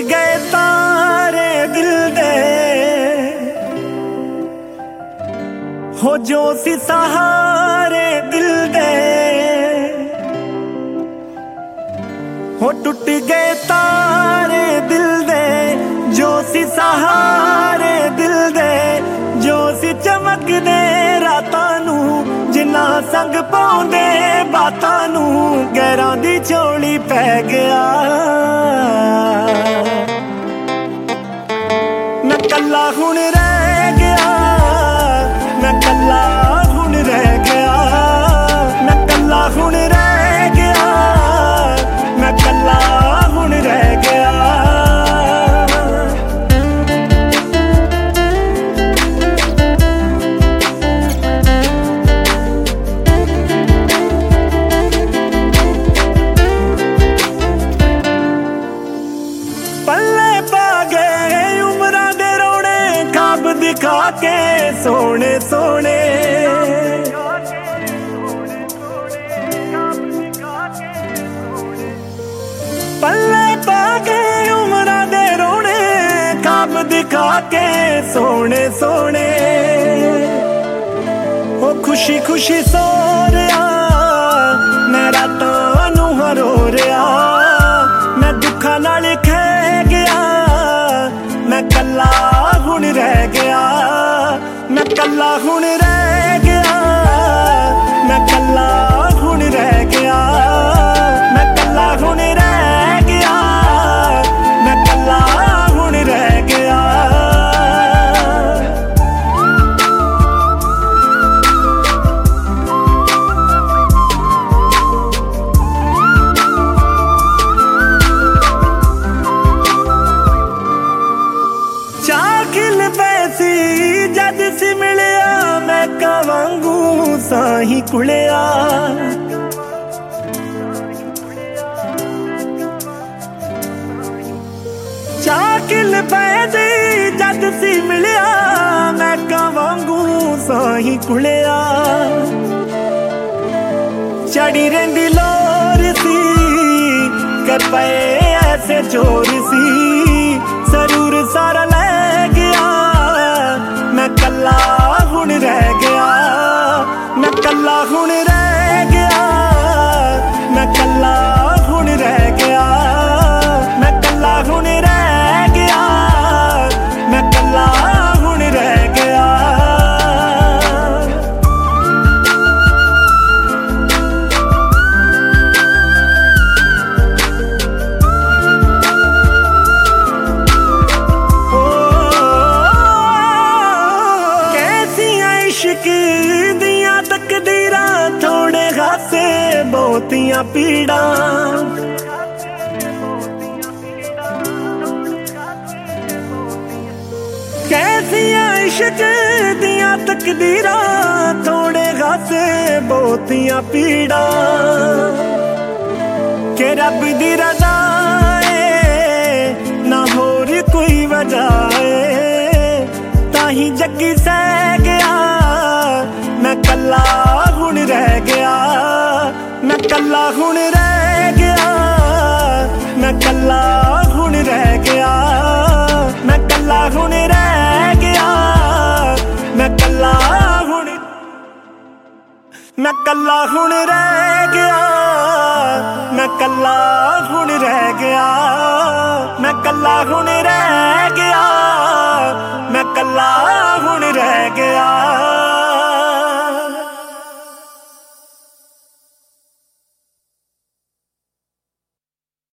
गए तारे दिल दे हो जो सी सहारे दिल दे हो टूट गए तारे दिल दे जो सी सहारे दिल दे जो सी चमकदे रातां नू जिन्ना संग पाउंदे बातां नू गैरां दी झोली पै गया मैं कल्ला हुण रह गया मैं कल्ला हुण रह गया मैं कल्ला हुण रह गया मैं कल्ला हुण रह गया दिखा के सोने सोने पल्ले पा के उमरा दे रोने खाब दिखा के सोने सोने ओ खुशी खुशी सो रहा मैं रातां नू रो रहा मैं दुखा नाल खै गया मैं कल्ला हुण रह गया मैं कल्ला हुण रह गया मैं कल्ला हुण रह गया मैं कल्ला हुण रह गया मैं कल्ला हुण रह गया चाखिल पैसी जद सी मिलिया मैं कवांगू साही कुलिया चाखिल पैसी जद सी मिलिया मैं कवांगू साही कुलिया चढ़ी रही लोर सी कर पे ऐसे जोर सी जरूर सारा ले गया मैं कल्ला हुण रह गया मैं कल्ला हुण रह गया मैं कल्ला हुण रह गया मैं कल्ला हुण रह गया मैं कल्ला हुण रह गया दियां तकदीरां थोड़े खासे बहुतियां पीड़ा कैसियां इश्क दियां तकदीरां थोड़े खासे बहुतियां पीड़ा के रब दी रज़ा ना होर कोई वजह ताही जग्गी सह गया मैं कल्ला हुण रह गया मैं कल्ला हुण रह गया मैं कल्ला हुण रह गया मैं कल्ला हुण रह गया मैं कल्ला हुण मैं कल्ला हुण रह गया मैं कल्ला हुण रह गया मैं कल्ला हुण रह गया मैं कल्ला